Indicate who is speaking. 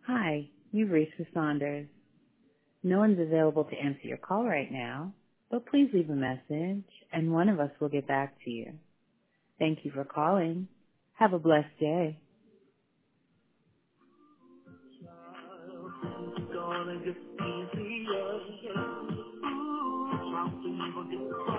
Speaker 1: Hi, you've reached the Saunders. No one's available to answer your call right now, but please leave a message and one of us will get back to you. Thank you for calling. Have a blessed day. Gonna get easier. Ooh, something will get